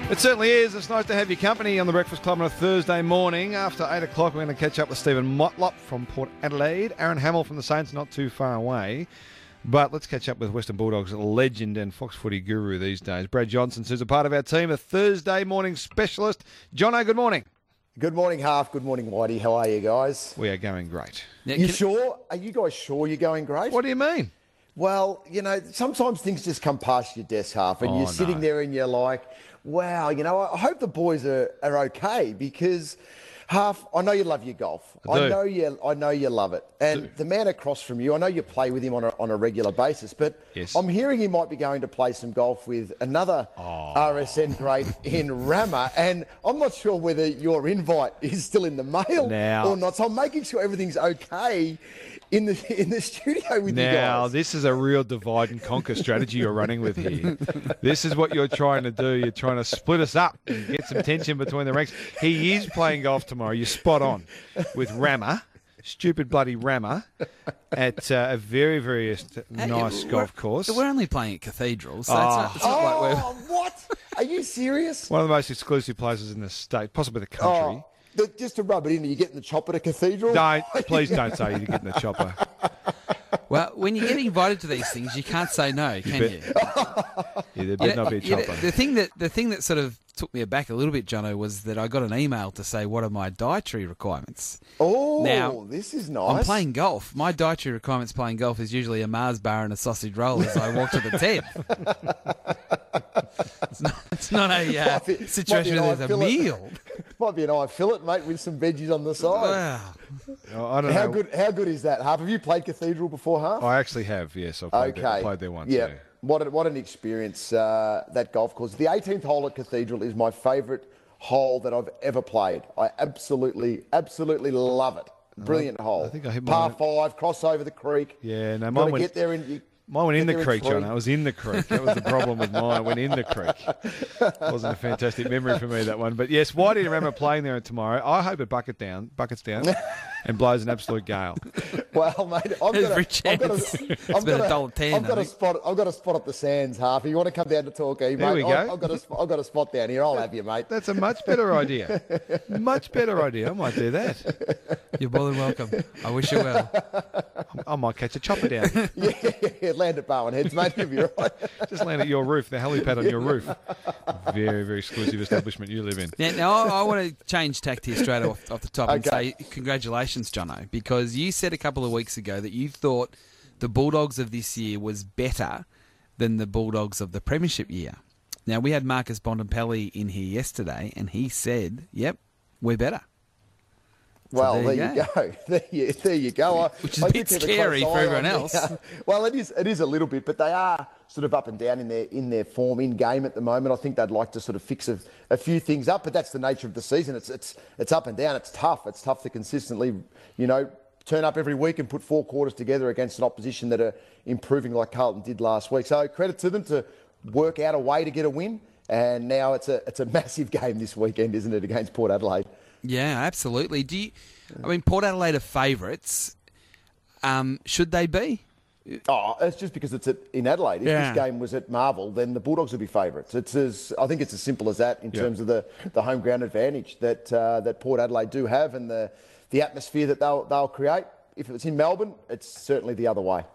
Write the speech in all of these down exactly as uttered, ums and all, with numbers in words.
It certainly is. It's nice to have your company on the Breakfast Club on a Thursday morning. After eight o'clock, we're going to catch up with Stephen Motlop from Port Adelaide. Aaron Hamill from the Saints, not too far away. But let's catch up with Western Bulldogs legend and Fox Footy guru these days, Brad Johnson, who's a part of our team, a Thursday morning specialist. Jono, good morning. Good morning, Half. Good morning, Whitey. How are you guys? We are going great. Now, you sure? Are you guys sure you're going great? What do you mean? Well, you know, sometimes things just come past your desk, Half, and oh, you're sitting no. there and you're like, wow, you know, I hope the boys are, are okay because, Half, I know you love your golf. I, I know you I know you love it. And the man across from you, I know you play with him on a, on a regular basis, but yes. I'm hearing he might be going to play some golf with another oh. R S N great in Rama, and I'm not sure whether your invite is still in the mail now, or not. So I'm making sure everything's okay in the in the studio with now, you guys. Now, this is a real divide and conquer strategy you're running with here. This is what you're trying to do. You're trying to split us up and get some tension between the ranks. He is playing golf tomorrow. You're spot on with Rama, stupid bloody Rama, at uh, a very, very nice hey, golf course. We're only playing at Cathedral, so oh. it's not, it's not oh, like we're... what? Are you serious? One of the most exclusive places in the state, possibly the country. Oh. The, just to rub it in, you get in the chopper to Cathedral? Don't, please don't say you get in the chopper. Well, when you get invited to these things, you can't say no, can you? you? Yeah, there better not be a you know, chopper. the thing that the thing that sort of took me aback a little bit, Jono, was that I got an email to say what are my dietary requirements. Oh, now, this is nice. I'm playing golf. My dietary requirements playing golf is usually a Mars bar and a sausage roll as I walk to the tee. It's not, it's not a uh, be, situation where there's a fillet. meal. Might be an eye fillet, mate, with some veggies on the side. Wow. Oh, I don't how know. good? How good is that, Half? Have you played Cathedral before, Half? I actually have, yes. I've played, okay. there, played there once. Yeah. yeah. What, a, what an experience, uh, that golf course. The eighteenth hole at Cathedral is my favourite hole that I've ever played. I absolutely, absolutely love it. Brilliant I, hole. I think I hit Par mine. five, cross over the creek. Yeah, no, Got mine to went, get there and you, mine went in the there in creek, three. John. I was in the creek. That was the problem with mine. I went in the creek. It wasn't a fantastic memory for me, that one. But yes, why do you remember playing there tomorrow? I hope it bucket down, buckets down and blows an absolute gale. Well, mate, I've Every got a, chance. I've got a, It's I've been got a dollar ten, I've got I a think. spot. I've got a spot up the sands, Half. If you want to come down to Torquay, mate, There we go. I've, I've got a, I've got a spot down here. I'll have you, mate. That's a much better idea. Much better idea. I might do that. You're more than welcome. I wish you well. I might catch a chopper down. yeah, yeah, land at Bowen Heads, mate. You'll be right. Just land at your roof, the helipad on your roof. Very, very exclusive establishment you live in. Now, now I, I want to change tact here straight off, off the top and Okay. say congratulations, Jono, because you said a couple of weeks ago that you thought the Bulldogs of this year was better than the Bulldogs of the Premiership year. Now, we had Marcus Bontempelli in here yesterday, and he said, yep, we're better. Well, there there, you you go. There you, there you go. I, Which is I a do bit keep scary close for eye everyone on else. the- well, it is. It is a little bit, but they are sort of up and down in their in their form in game at the moment. I think they'd like to sort of fix a, a few things up, but that's the nature of the season. It's it's it's up and down. It's tough. It's tough to consistently, you know, turn up every week and put four quarters together against an opposition that are improving like Carlton did last week. So credit to them to work out a way to get a win. And now it's a it's a massive game this weekend, isn't it, against Port Adelaide? Yeah, absolutely. Do you, I mean, Port Adelaide are favourites. Um, should they be? Oh, it's just because it's at, in Adelaide. If Yeah. this game was at Marvel, then the Bulldogs would be favourites. It's as I think it's as simple as that in Yeah. terms of the, the home ground advantage that uh, that Port Adelaide do have and the the atmosphere that they'll they'll create. If it's in Melbourne, it's certainly the other way.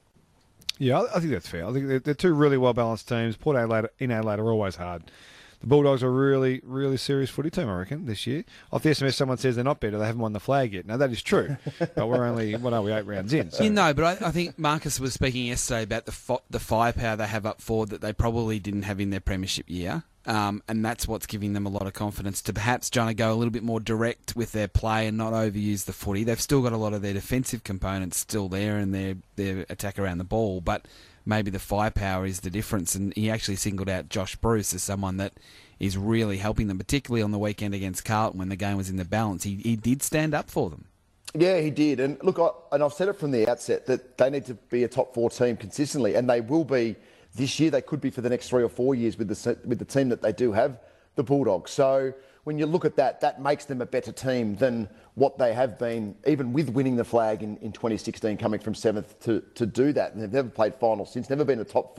Yeah, I I think that's fair. I think they're, they're two really well-balanced teams. Port Adelaide in Adelaide are always hard. The Bulldogs are a really, really serious footy team, I reckon, this year. Off the S M S, someone says they're not better. They haven't won the flag yet. Now, that is true, but we're only, what are we, eight rounds in. So. You know, but I, I think Marcus was speaking yesterday about the fo- the firepower they have up forward that they probably didn't have in their premiership year. Um, and that's what's giving them a lot of confidence to perhaps trying to go a little bit more direct with their play and not overuse the footy. They've still got a lot of their defensive components still there and their, their attack around the ball, but maybe the firepower is the difference. And he actually singled out Josh Bruce as someone that is really helping them, particularly on the weekend against Carlton when the game was in the balance. He, he did stand up for them. Yeah, he did. And look, I, and I've said it from the outset that they need to be a top four team consistently, and they will be this year. They could be for the next three or four years with the with the team that they do have, the Bulldogs. So when you look at that, that makes them a better team than what they have been, even with winning the flag in, in twenty sixteen, coming from seventh to, to do that. And they've never played finals since, never been a top four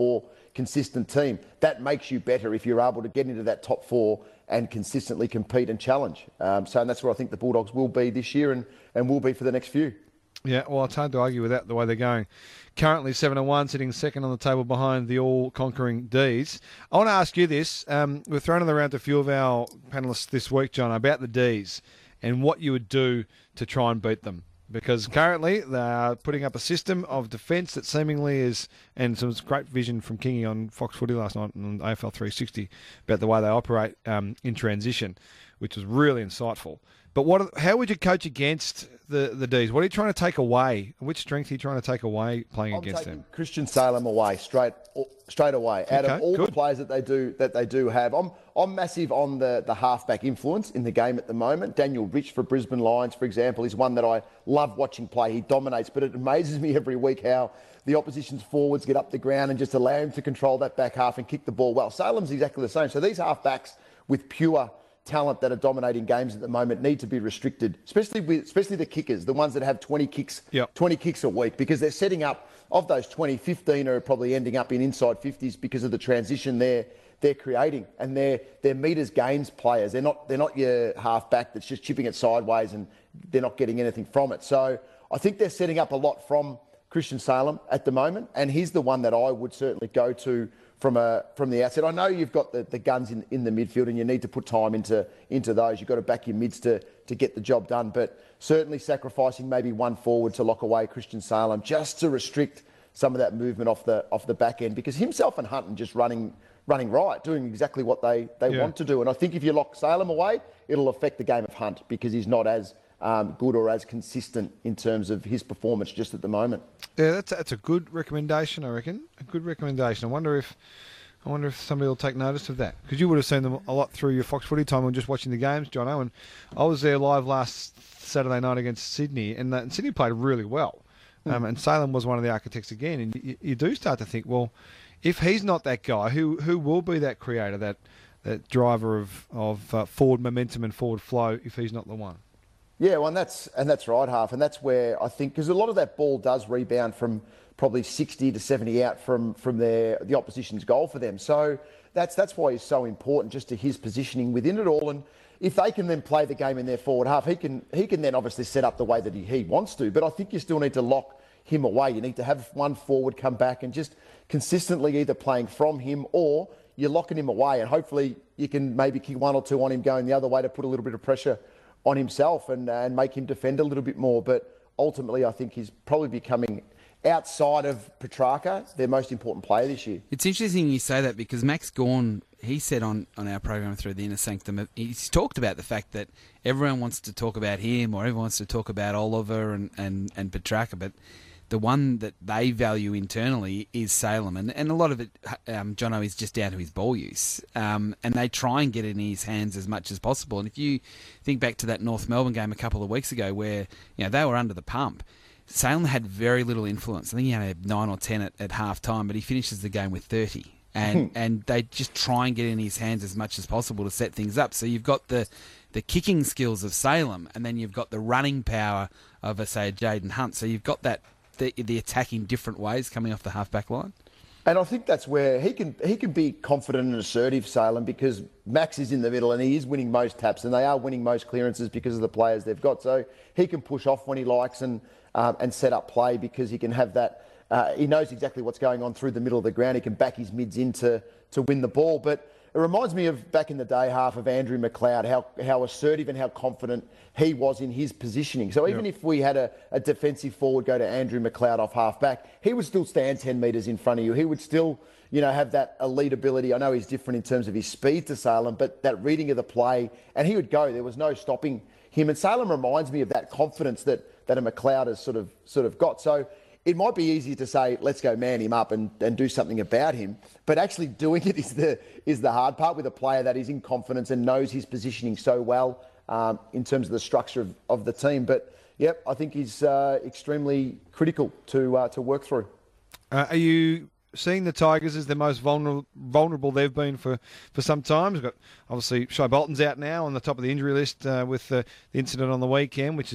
consistent team. That makes you better if you're able to get into that top four and consistently compete and challenge. Um, so and that's where I think the Bulldogs will be this year and, and will be for the next few. Yeah, well, it's hard to argue with that, the way they're going. Currently seven and one, sitting second on the table behind the all-conquering D's. I want to ask you this. Um, we've thrown it around to a few of our panellists this week, John, about the D's and what you would do to try and beat them. Because currently they are putting up a system of defence that seemingly is, and some great vision from Kingy on Fox Footy last night on A F L three sixty about the way they operate um, in transition, which was really insightful. But what? How would you coach against the, the D's? What are you trying to take away? Which strength are you trying to take away playing I'm against taking them? Christian Salem away straight straight away. Out Okay, of all good. the players that they do that they do have, I'm I'm massive on the the halfback influence in the game at the moment. Daniel Rich for Brisbane Lions, for example, is one that I love watching play. He dominates, but it amazes me every week how the opposition's forwards get up the ground and just allow him to control that back half and kick the ball well. Salem's exactly the same. So these halfbacks with pure talent that are dominating games at the moment need to be restricted, especially with especially the kickers, the ones that have twenty kicks, Yep. twenty kicks a week, because they're setting up, of those twenty, fifteen are probably ending up in inside fifties because of the transition they're they're creating, and they're they're meters gains players. They're not they're not your halfback that's just chipping it sideways and they're not getting anything from it. So I think they're setting up a lot from Christian Salem at the moment, and he's the one that I would certainly go to from a from the outset. I know you've got the, the guns in, in the midfield and you need to put time into into those. You've got to back your mids to, to get the job done, but certainly sacrificing maybe one forward to lock away Christian Salem just to restrict some of that movement off the off the back end, because himself and Hunton just running running right, doing exactly what they, they Yeah. want to do. And I think if you lock Salem away, it'll affect the game of Hunt because he's not as um, good or as consistent in terms of his performance just at the moment. Yeah, that's that's a good recommendation, I reckon. A good recommendation. I wonder if I wonder if somebody will take notice of that, because you would have seen them a lot through your Fox Footy time when just watching the games, John Owen. I was there live last Saturday night against Sydney, and, uh, and Sydney played really well. Um, and Salem was one of the architects again. And you, you do start to think, well, if he's not that guy, who who will be that creator, that that driver of of uh, forward momentum and forward flow, if he's not the one? Yeah, well, and that's and that's right, Half, and that's where I think, because a lot of that ball does rebound from probably sixty to seventy out from from their the opposition's goal for them. So that's that's why he's so important, just to his positioning within it all. And if they can then play the game in their forward half, he can he can then obviously set up the way that he, he wants to. But I think you still need to lock him away. You need to have one forward come back and just consistently either playing from him, or you're locking him away, and hopefully you can maybe kick one or two on him going the other way to put a little bit of pressure on himself and, uh, and make him defend a little bit more. But ultimately, I think he's probably becoming, outside of Petrarca, their most important player this year. It's interesting you say that, because Max Gawn, he said on, on our program through the Inner Sanctum, he's talked about the fact that everyone wants to talk about him, or everyone wants to talk about Oliver and, and, and Petrarca, but the one that they value internally is Salem. And, and a lot of it, um, Jono, is just down to his ball use. Um, and they try and get it in his hands as much as possible. And if you think back to that North Melbourne game a couple of weeks ago where, you know, they were under the pump, Salem had very little influence. I think he had nine or ten at, at half time, but he finishes the game with thirty. And and they just try and get in his hands as much as possible to set things up. So you've got the the kicking skills of Salem, and then you've got the running power of, a, say, Jaden Hunt. So you've got that the, the attack in different ways coming off the half-back line. And I think that's where he can he can be confident and assertive, Salem, because Max is in the middle and he is winning most taps, and they are winning most clearances because of the players they've got. So he can push off when he likes and um, and set up play, because he can have that. Uh, he knows exactly what's going on through the middle of the ground. He can back his mids in to, to win the ball. But it reminds me of back in the day, Half, of Andrew McLeod, how how assertive and how confident he was in his positioning. So even Yep. if we had a, a defensive forward go to Andrew McLeod off half-back, he would still stand ten metres in front of you. He would still, you know, have that elite ability. I know he's different in terms of his speed to Salem, but that reading of the play, and he would go. There was no stopping him. And Salem reminds me of that confidence that, that a McLeod has sort of sort of got. So it might be easy to say, let's go man him up and, and do something about him. But actually doing it is the is the hard part with a player that is in confidence and knows his positioning so well um, in terms of the structure of, of the team. But, yep, I think he's uh, extremely critical to uh, to work through. Uh, are you seeing the Tigers as the most vulnerable vulnerable they've been for, for some time? We've got, obviously, Shai Bolton's out now on the top of the injury list uh, with uh, the incident on the weekend, which is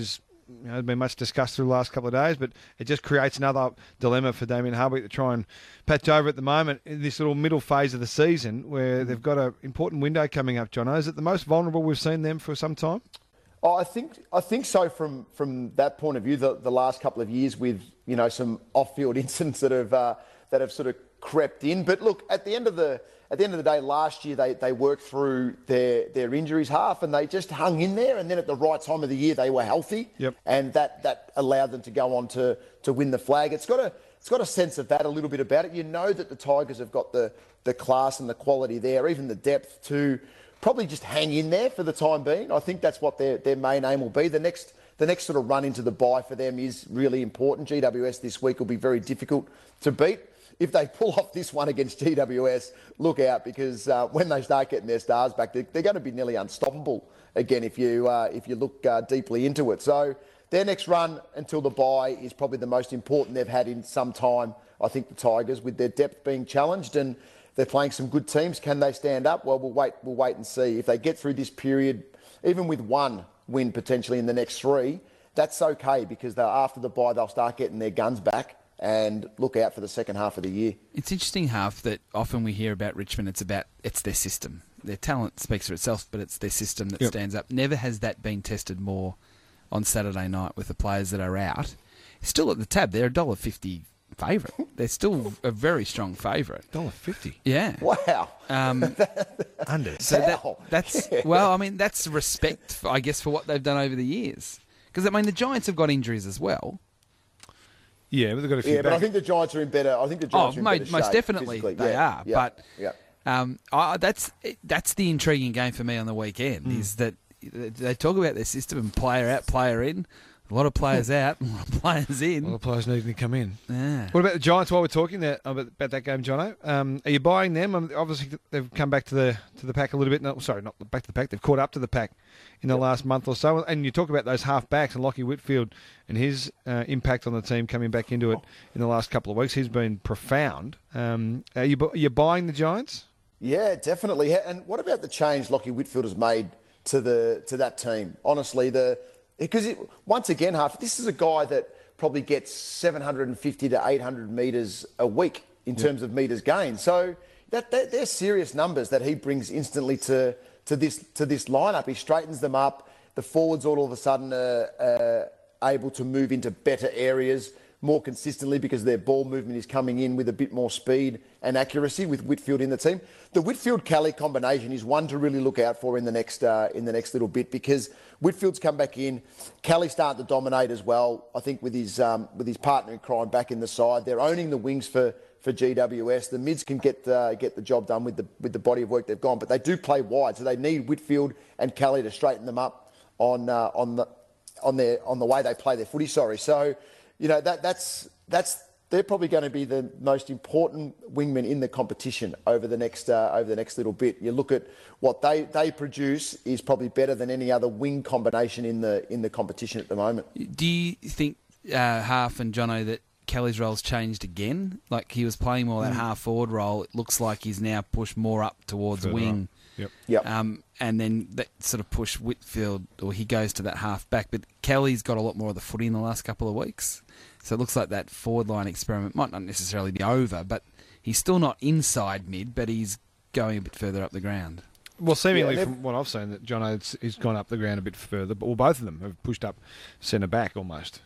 you know, has been much discussed through the last couple of days, but it just creates another dilemma for Damien Hardwick to try and patch over at the moment in this little middle phase of the season where they've got an important window coming up, Jono. Is it the most vulnerable we've seen them for some time? Oh, I think I think so from from that point of view. The, the last couple of years with you know some off-field incidents that have uh, that have sort of crept in. But look, at the end of the at the end of the day, last year they, they worked through their their injuries half and they just hung in there. And then at the right time of the year, they were healthy, yep. and that, that allowed them to go on to to win the flag. It's got a it's got a sense of that a little bit about it. You know that the Tigers have got the the class and the quality there, even the depth to probably just hang in there for the time being. I think that's what their, their main aim will be. The next the next sort of run into the bye for them is really important. G W S this week will be very difficult to beat. If they pull off this one against G W S, look out, because uh, when they start getting their stars back, they're, they're going to be nearly unstoppable again if you uh, if you look uh, deeply into it. So their next run until the bye is probably the most important they've had in some time. I think the Tigers, with their depth being challenged and they're playing some good teams. Can they stand up? Well, we'll wait. We'll wait and see. If they get through this period, even with one win potentially in the next three, that's okay, because they're, after the bye they'll start getting their guns back and look out for the second half of the year. It's interesting, Half, that often we hear about Richmond. It's about it's their system. Their talent speaks for itself, but it's their system that yep. stands up. Never has that been tested more on Saturday night with the players that are out. Still at the tab, they're a one dollar fifty favourite. They're still a very strong favourite. one dollar fifty? Yeah. Wow. Um, Under. so that, Wow. that's, Yeah. well, I mean, that's respect, for, I guess, for what they've done over the years. Because, I mean, the Giants have got injuries as well. Yeah, but they've got a few Yeah, back. but I think the Giants are in better. I think the Giants Oh, are in mo- better most shape definitely physically. they yeah. are. Yeah. But yeah. um, I, that's that's the intriguing game for me on the weekend, Mm. is that they talk about their system and player out, player in. A lot of players out, a lot of players in. Well, the players needing to come in. Yeah. What about the Giants? While we're talking there about, about that game, Jono, um, are you buying them? Um, obviously, they've come back to the to the pack a little bit. No, sorry, not back to the pack. They've caught up to the pack in the last month or so. And you talk about those half backs and Lockie Whitfield and his uh, impact on the team coming back into it in the last couple of weeks. He's been profound. Um, are you are you buying the Giants? Yeah, definitely. And what about the change Lockie Whitfield has made to the to that team? Honestly, the because it, once again, Half, this is a guy that probably gets seven hundred fifty to eight hundred metres a week in terms of metres gained. So that, that they're serious numbers that he brings instantly to to this to this lineup. He straightens them up. The forwards all of a sudden are, are able to move into better areas more consistently because their ball movement is coming in with a bit more speed and accuracy with Whitfield in the team. The Whitfield-Kelly combination is one to really look out for in the next uh, in the next little bit, because Whitfield's come back in. Kelly's starting to dominate as well, I think, with his um, with his partner in crime back in the side. They're owning the wings for, for G W S. The mids can get uh, get the job done with the with the body of work they've gone, but they do play wide, so they need Whitfield and Kelly to straighten them up on uh, on the on their on the way they play their footy. Sorry, so. You know, that that's that's they're probably going to be the most important wingmen in the competition over the next uh, over the next little bit. You look at what they, they produce is probably better than any other wing combination in the in the competition at the moment. Do you think, uh, Half and Jono, that Kelly's role's changed again? Like, he was playing more that Mm. half forward role. It looks like he's now pushed more up towards Further wing. Yep. Yep. Um, and then that sort of push Whitfield, or he goes to that half back. But Kelly's got a lot more of the footy in the last couple of weeks. So it looks like that forward line experiment might not necessarily be over, but he's still not inside mid, but he's going a bit further up the ground. Well, seemingly Yeah, from what I've seen, that Jono has gone up the ground a bit further, but well, both of them have pushed up centre back almost.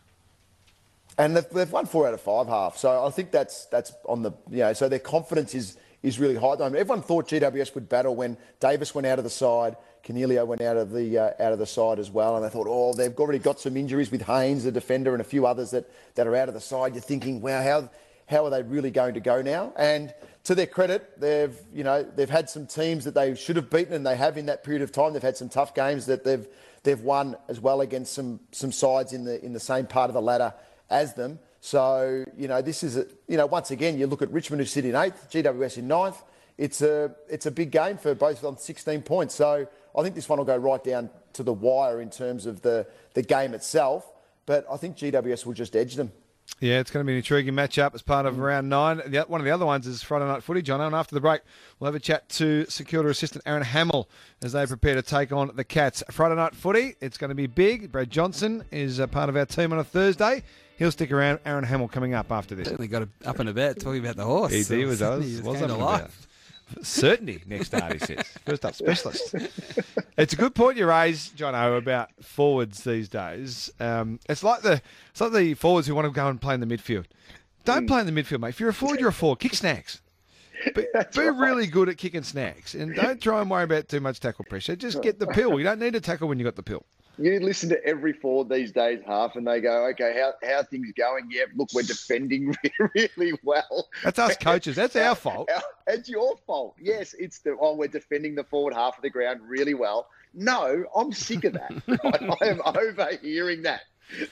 And they've, they've won four out of five half. So I think that's that's on the, you know, so their confidence is is really high at the moment. Everyone thought G W S would battle when Davis went out of the side, Canelio went out of the uh, out of the side as well, and they thought, oh, they've already got some injuries with Haynes, the defender, and a few others that, that are out of the side. You're thinking, wow, how how are they really going to go now? And to their credit, they've you know they've had some teams that they should have beaten, and they have in that period of time. They've had some tough games that they've they've won as well against some some sides in the in the same part of the ladder as them. So, you know, this is, a, you know, once again, you look at Richmond, who sit in eighth, G W S in ninth. It's a, it's a big game for both on sixteen points. So I think this one will go right down to the wire in terms of the, the game itself. But I think G W S will just edge them. Yeah, it's going to be an intriguing matchup as part of round nine. The, one of the other ones is Friday Night Footy, John. And after the break, we'll have a chat to Security assistant Aaron Hamill as they prepare to take on the Cats. Friday Night Footy, it's going to be big. Brad Johnson is a part of our team on a Thursday. He'll stick around. Aaron Hamill coming up after this. Certainly got a, up and about talking about the horse. He, he was, was, was, was was up and about. Certainty next start, he says. First up specialist. It's a good point you raise, Jono, about forwards these days. Um, it's like the it's like the forwards who want to go and play in the midfield. Don't mm. play in the midfield, mate. If you're a forward, you're a forward. Kick snacks. Be, be right. really good at kicking snacks. And don't try and worry about too much tackle pressure. Just get the pill. You don't need to tackle when you got the pill. You listen to every forward these days, half, and they go, okay, how how are things going? Yeah, look, we're defending really well. That's us coaches. That's our fault. It's your fault. Yes, it's the, oh, we're defending the forward half of the ground really well. No, I'm sick of that. I, I am overhearing that.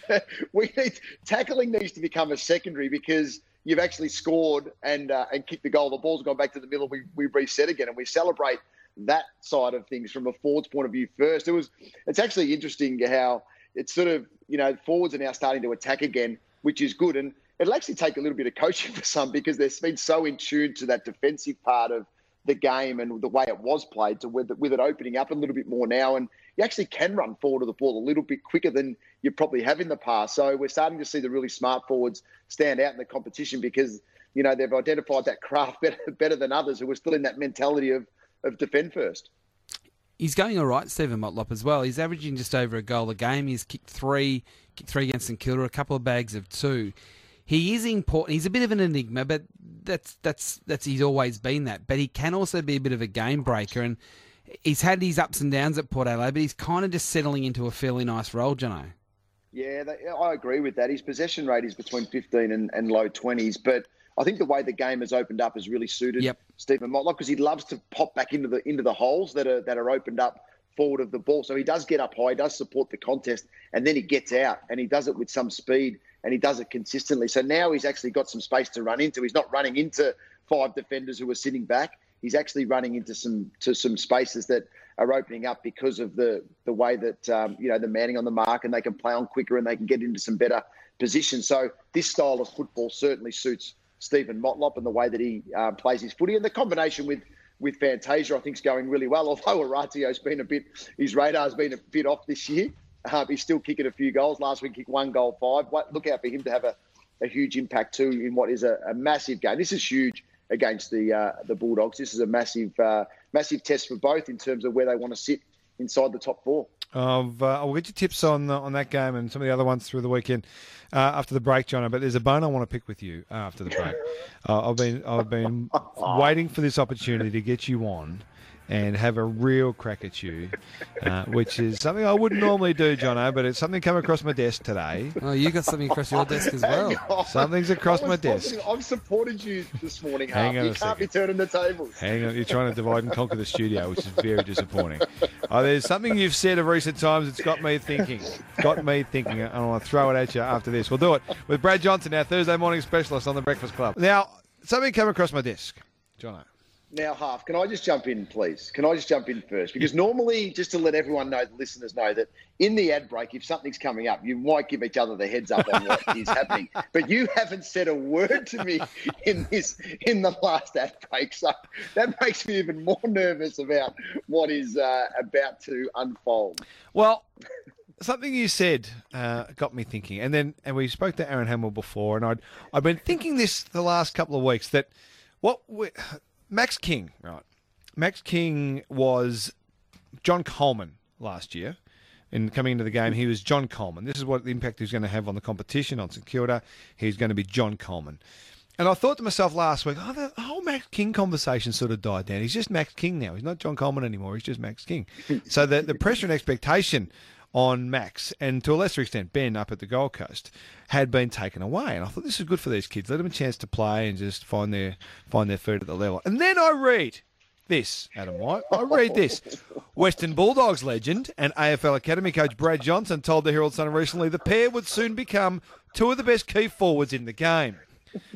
We need, tackling needs to become a secondary because you've actually scored and uh, and kicked the goal. The ball's gone back to the middle. We, we reset again, and we celebrate that side of things from a forward's point of view first. It was, it's actually interesting how it's sort of, you know, forwards are now starting to attack again, which is good. And it'll actually take a little bit of coaching for some because they've been so in tune to that defensive part of the game and the way it was played to with, with it opening up a little bit more now. And you actually can run forward of the ball a little bit quicker than you probably have in the past. So we're starting to see the really smart forwards stand out in the competition because, you know, they've identified that craft better, better than others who are still in that mentality of, of defend first. He's going all right, Stephen Motlop, as well. He's averaging just over a goal a game. He's kicked three, kicked three against St Kilda, a couple of bags of two. He is important. He's a bit of an enigma, but that's that's that's he's always been that. But he can also be a bit of a game breaker, and he's had these ups and downs at Port Adelaide, but he's kind of just settling into a fairly nice role, Jono. Yeah, they, I agree with that. His possession rate is between fifteen and, and low twenties, but I think the way the game has opened up has really suited yep. Stephen Motlop because he loves to pop back into the into the holes that are that are opened up forward of the ball. So he does get up high, he does support the contest, and then he gets out and he does it with some speed and he does it consistently. So now he's actually got some space to run into. He's not running into five defenders who are sitting back. He's actually running into some to some spaces that are opening up because of the the way that um, you know the manning on the mark, and they can play on quicker and they can get into some better positions. So this style of football certainly suits Stephen Motlop and the way that he uh, plays his footy, and the combination with with Fantasia I think is going really well. Although Orazio's been a bit, his radar's been a bit off this year. Uh, he's still kicking a few goals. Last week, kicked one goal, five. Look out for him to have a, a huge impact too in what is a, a massive game. This is huge against the uh, the Bulldogs. This is a massive uh, massive test for both in terms of where they want to sit inside the top four. Of, uh, I'll get your tips on uh, on that game and some of the other ones through the weekend uh, after the break, John. But there's a bone I want to pick with you uh, after the break. uh, I've been I've been waiting for this opportunity to get you on and have a real crack at you, uh, which is something I wouldn't normally do, Jono, but it's something come across my desk today. Oh, you got something across your desk as well. Something's across my desk. Positive. I've supported you this morning, Hang Harp. on You a can't second. be turning the tables. Hang on, you're trying to divide and conquer the studio, which is very disappointing. Oh, there's something you've said of recent times that's got me thinking. Got me thinking, and I want to throw it at you after this. We'll do it with Brad Johnson, our Thursday morning specialist on the Breakfast Club. Now, something came across my desk, Jono. Now, Half, can I just jump in, please? Can I just jump in first? Because normally, just to let everyone know, the listeners know, that in the ad break, if something's coming up, you might give each other the heads up on what is happening. But you haven't said a word to me in this in the last ad break. So that makes me even more nervous about what is uh, about to unfold. Well, something you said uh, got me thinking. And then and we spoke to Aaron Hamill before, and I'd, I've been thinking this the last couple of weeks, that what we... Max King, right? Max King was John Coleman last year. And coming into the game, he was John Coleman. This is what the impact he's going to have on the competition, on St Kilda. He's going to be John Coleman. And I thought to myself last week, oh, the whole Max King conversation sort of died down. He's just Max King now. He's not John Coleman anymore. He's just Max King. So the, the pressure and expectation on Max, and to a lesser extent Ben up at the Gold Coast, had been taken away. And I thought this is good for these kids. Let them a chance to play and just find their find their feet at the level. And then I read this, Adam White. I read this. Western Bulldogs legend and A F L Academy coach Brad Johnson told the Herald Sun recently the pair would soon become two of the best key forwards in the game.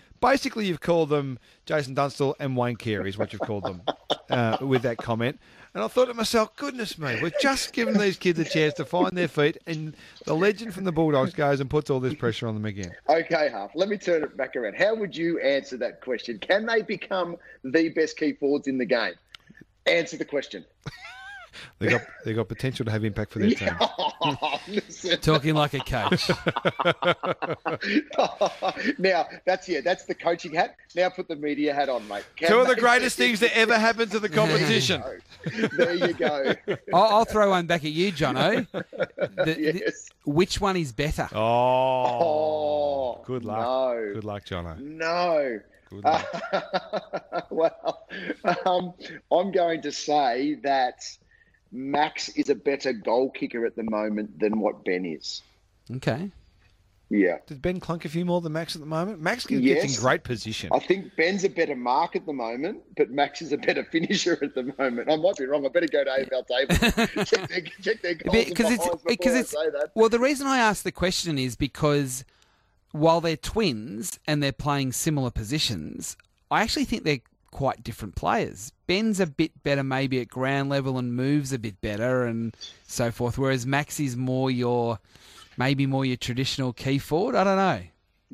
Basically, you've called them Jason Dunstall and Wayne Carey is what you've called them uh, with that comment. And I thought to myself, goodness me, we're just giving these kids a chance to find their feet, and the legend from the Bulldogs goes and puts all this pressure on them again. Okay, Huff, let me turn it back around. How would you answer that question? Can they become the best key forwards in the game? Answer the question. They got they got potential to have impact for their team. Listen. Talking like a coach. Now, that's yeah, that's the coaching hat. Now put the media hat on, mate. Can Two of the they- greatest things that ever happened to the competition. There you go. I'll, I'll throw one back at you, Jono. The, the- Yes. which one is better? Oh, Oh, good luck. no. Good luck, Jono. No. Good luck. Well, um, I'm going to say that Max is a better goal kicker at the moment than what Ben is. Okay. Yeah. Does Ben clunk a few more than Max at the moment? Max gets Yes. in great position. I think Ben's a better mark at the moment, but Max is a better finisher at the moment. I might be wrong. I better go to A F L table. check their, check their goals and Because it's behinds because before I it's say that. well, the reason I asked the question is because while they're twins and they're playing similar positions, I actually think they're quite different players. Ben's a bit better maybe at ground level and moves a bit better and so forth, whereas Max is more your maybe more your traditional key forward. I don't know.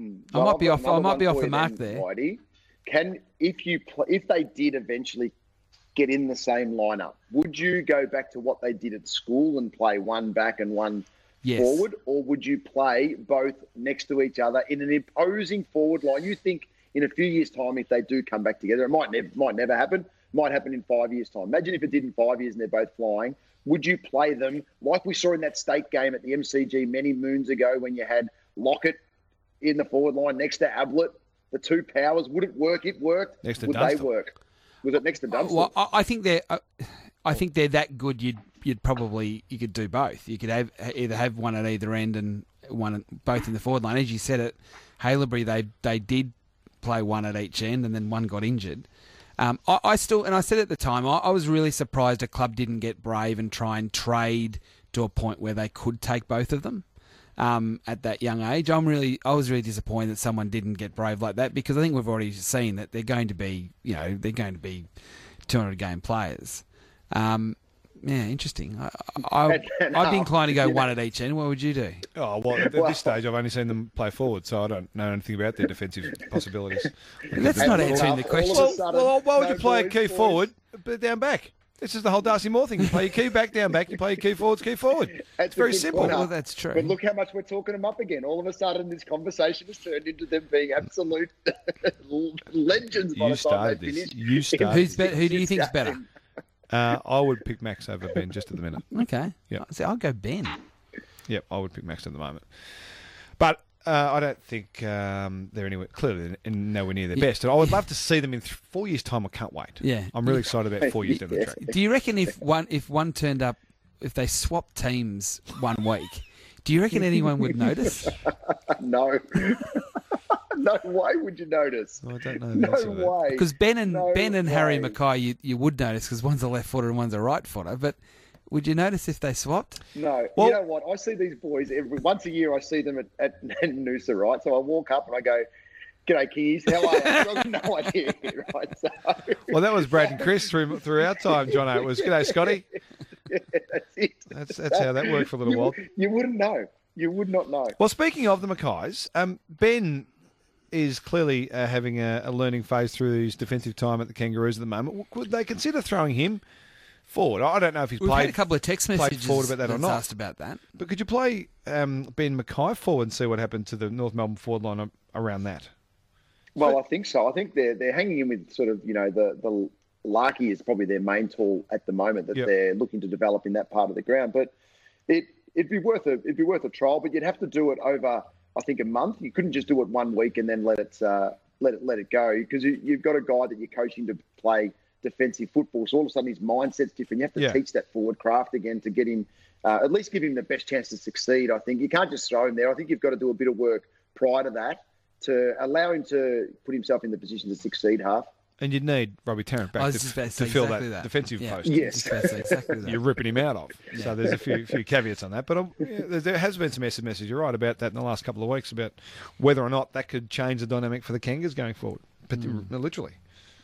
I Well, might I've be got off. I another might one be off for the you mark then, there. Whitey. Can if you pl- if they did eventually get in the same lineup, would you go back to what they did at school and play one back and one Yes. forward, or would you play both next to each other in an imposing forward line? You think in a few years' time, if they do come back together, it might never might never happen. Might happen in five years' time. Imagine if it did in five years and they're both flying. Would you play them like we saw in that state game at the M C G many moons ago when you had Lockett in the forward line next to Ablett, the two powers? Would it work? It worked. Next to Would Dunstall. they work? Was it next to Dunstall? Well, I, I think they're. Uh, I think they're that good. You'd you'd probably you could do both. You could have either have one at either end and one both in the forward line. As you said, at Haileybury they they did play one at each end, and then one got injured. Um, I, I still, and I said at the time, I, I was really surprised a club didn't get brave and try and trade to a point where they could take both of them um, at that young age. I'm really, I was really disappointed that someone didn't get brave like that because I think we've already seen that they're going to be, you know, they're going to be two hundred game players. Um, yeah, interesting. I, I, I'd be inclined to go one at each end. What would you do? Oh, well, at this stage, I've only seen them play forward, so I don't know anything about their defensive possibilities. That's And not all answering of- the all question. of a Well, sudden, well, why would no you play a boys, key boys. forward but down back? This is the whole Darcy Moore thing. You play your key back, down back. You play your key forwards, key forward. That's It's very a good simple. point, Well, Huff. that's true. But look how much we're talking them up again. All of a sudden, this conversation has turned into them being absolute legends by You the time started they this. finish. You started Who's this. be- who do you think's better? Uh, I would pick Max over Ben just at the minute. Okay. Yep. So I'll go Ben. Yep, I would pick Max at the moment. But uh, I don't think um, they're anywhere clearly and nowhere near their best. And I would love to see them in th- four years' time. I can't wait. Yeah. I'm really excited about four years down the track. Do you reckon if one if one turned up, if they swapped teams one week, do you reckon anyone would notice? No. No way would you notice. I don't know. the No answer to that. way. Because Ben and No Ben and Harry way. Mackay, you, you would notice because one's a left footer and one's a right footer. But would you notice if they swapped? No. Well- you know what? I see these boys every once a year. I see them at, at, at Noosa, right? So I walk up and I go, "G'day, Kingies. How are you?" I've got no idea, right? So, Well, that was Brad and Chris through, through our time, John. It was, "G'day, Scotty." yeah, that's it. That's that's how that worked for a little you, while. You wouldn't know. You would not know. Well, speaking of the Mackays, um, Ben is clearly uh, having a, a learning phase through his defensive time at the Kangaroos at the moment. Would they consider throwing him forward? I don't know if he's We've played, had a couple of text played messages forward about that or that's not. asked about that. But could you play um, Ben Mackay forward and see what happened to the North Melbourne forward line around that? Well, I think so. I think they're they're hanging in with sort of, you know, the the Larky is probably their main tool at the moment that Yep. they're looking to develop in that part of the ground. But it it'd be worth a it'd be worth a trial, but you'd have to do it over, I think, a month. You couldn't just do it one week and then let it uh, let it let it go, because you, you've got a guy that you're coaching to play defensive football. So all of a sudden his mindset's different. You have to Yeah. teach that forward craft again to get him, uh, at least give him the best chance to succeed. I think you can't just throw him there. I think you've got to do a bit of work prior to that to allow him to put himself in the position to succeed. Half. And you'd need Robbie Tarrant I back was to, just about to to say fill exactly that, that. defensive Yeah. post. Yes. Just about to say exactly that. You're ripping him out of. Yeah. So there's a few few caveats on that. But um, yeah, there, there has been some message, you're right, about that in the last couple of weeks, about whether or not that could change the dynamic for the Kangas going forward, but Mm. literally.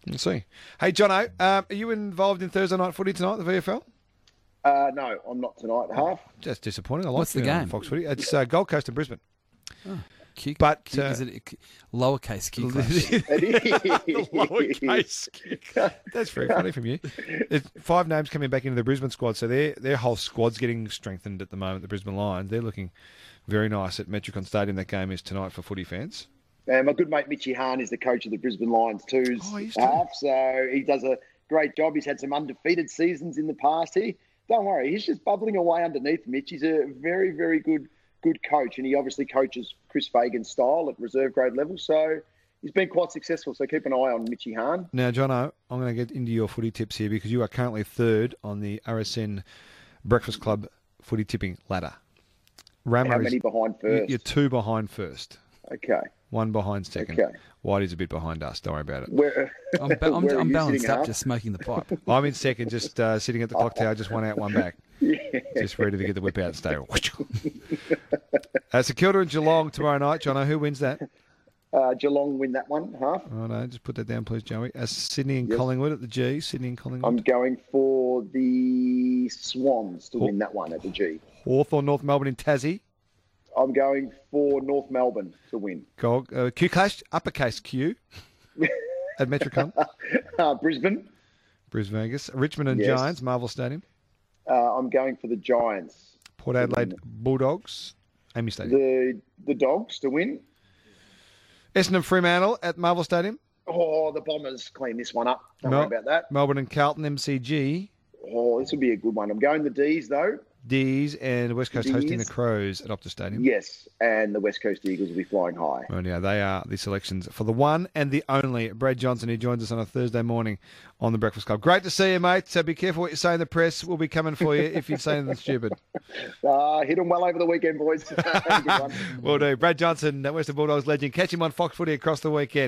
We'll see. Hey, Jono, um, are you involved in Thursday night footy tonight, the V F L? Uh, no, I'm not tonight. Half. That's disappointing. I like What's the being on game? Fox Footy. It's uh, Gold Coast and Brisbane. Q, But, Q, uh, is it a lowercase Q clash? The lowercase kick. That's very funny from you. There's five names coming back into the Brisbane squad, so their their whole squad's getting strengthened at the moment. The Brisbane Lions, they're looking very nice at Metricon Stadium. That game is tonight for footy fans. And my good mate Mitchy Hahn is the coach of the Brisbane Lions too. Oh, he's half, so he does a great job. He's had some undefeated seasons in the past. He don't worry, he's just bubbling away underneath Mitch. He's a very, very good good coach, and he obviously coaches Chris Fagan's style at reserve grade level. So he's been quite successful. So keep an eye on Mitchy Hahn. Now, Jono, I'm going to get into your footy tips here because you are currently third on the R S N Breakfast Club footy tipping ladder. Ramo How is- many behind first? You're two behind first, Okay. one behind second. Okay. Whitey's a bit behind us. Don't worry about it. Where, I'm, ba- I'm, where are I'm you balanced sitting, up, Half? just smoking the pipe. I'm in second, just uh, sitting at the clock tower, just one out, one back. Just ready to get the whip out and stay. uh, St Kilda and Geelong tomorrow night. Jono, who wins that? Uh, Geelong win that one, half. Oh, no, just put that down, please, Joey. Uh, Sydney and Yes. Collingwood at the G. Sydney and Collingwood. I'm going for the Swans to Oh. win that one at the G. Hawthorn, North Melbourne in Tassie. I'm going for North Melbourne to win. Gold, uh, Q Clash, uppercase Q at Metricon. Uh, Brisbane, Brisbane Vegas. Richmond and Yes. Giants, Marvel Stadium. uh, I'm going for the Giants. Port Adelaide Bulldogs, Amy Stadium. The the Dogs to win. Essendon Fremantle at Marvel Stadium. Oh, the Bombers clean this one up. Don't Mel- worry about that. Melbourne and Carlton M C G. Oh, this will be a good one. I'm going the D's though. D's and West Coast hosting the D's. Crows at Optus Stadium. Yes, and the West Coast Eagles will be flying high. Well, yeah, they are the selections for the one and the only Brad Johnson, who joins us on a Thursday morning on the Breakfast Club. Great to see you, mate. So be careful what you say in the press. We'll be coming for you if you say anything stupid. Uh, hit them well over the weekend, boys. Have a good one. Will do. Brad Johnson, Western Bulldogs legend. Catch him on Fox Footy across the weekend.